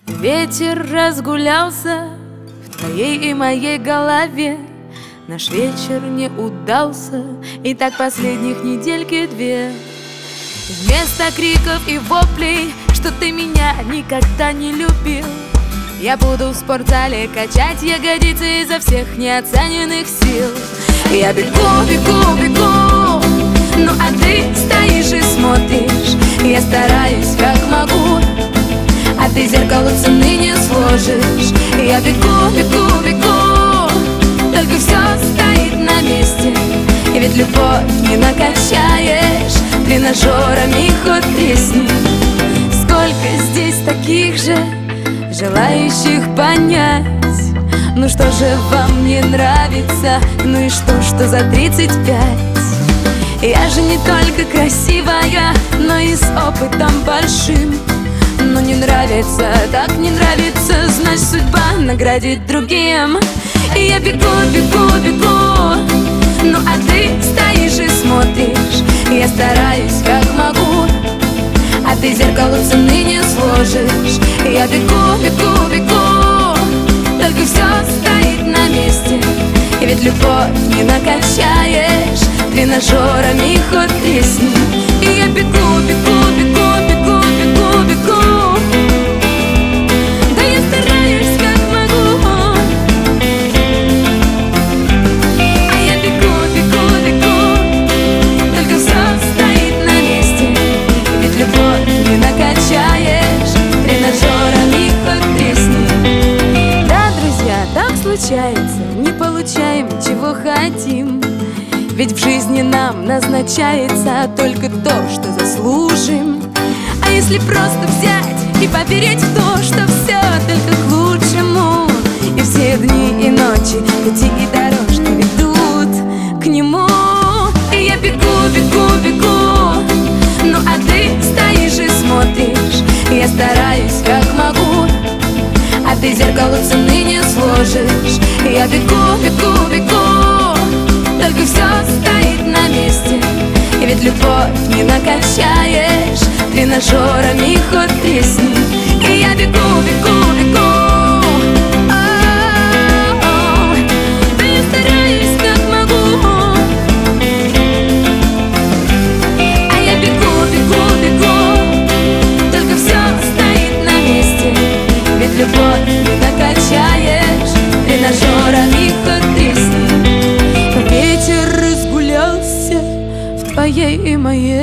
Ветер разгулялся в твоей и моей голове. Наш вечер не удался, и так последних недельки две. Вместо криков и воплей, что ты меня никогда не любил, я буду в спортзале качать ягодицы изо всех неоцененных сил. Я бегу, бегу, бегу, ну а ты стоишь и смотришь. Я стараюсь как могу, а ты зеркалу цены не сложишь. Я бегу, бегу, бегу, только все стоит на месте. И ведь любовь не накачаешь тренажерами ход песни. Сколько здесь таких же, желающих понять, ну что же вам не нравится, ну и что за 35? Я же не только красивая, но и с опытом большим. Но не нравится, так не нравится, значит судьба наградит другим. И я бегу, бегу, бегу, ну а ты стоишь и смотришь. Я стараюсь как могу, а ты зеркалу цены не сложишь. Я бегу, бегу, бегу, только все стоит на месте. И ведь любовь не накачаешь тренажерами ход песни. И я бегу, бегу, бегу, бегу, бегу, бегу. Да я стараюсь как могу. А я бегу, бегу, бегу, только все стоит на месте. И ведь любовь не накачаешь тренажерами ход песни. Да, друзья, так случается, не получаем, чего хотим. Ведь в жизни нам назначается только то, что заслужим. А если просто взять и поверить в то, что все только к лучшему, и все дни и ночи, пути и дорожки ведут к нему. И я бегу, бегу, бегу, ну а ты стоишь и смотришь. Я стараюсь как могу, а ты зеркалу цены не сложишь. Я бегу, бегу, бегу, только все стоит на месте. И ведь любовь не накачаешь тренажерами ход песни. И я бегу, бегу, бегу, да я стараюсь как могу. А я бегу, бегу, бегу, только все стоит на месте. Ведь любовь не накачаешь тренажерами ход песни. Ветер разгулялся в твоей и моей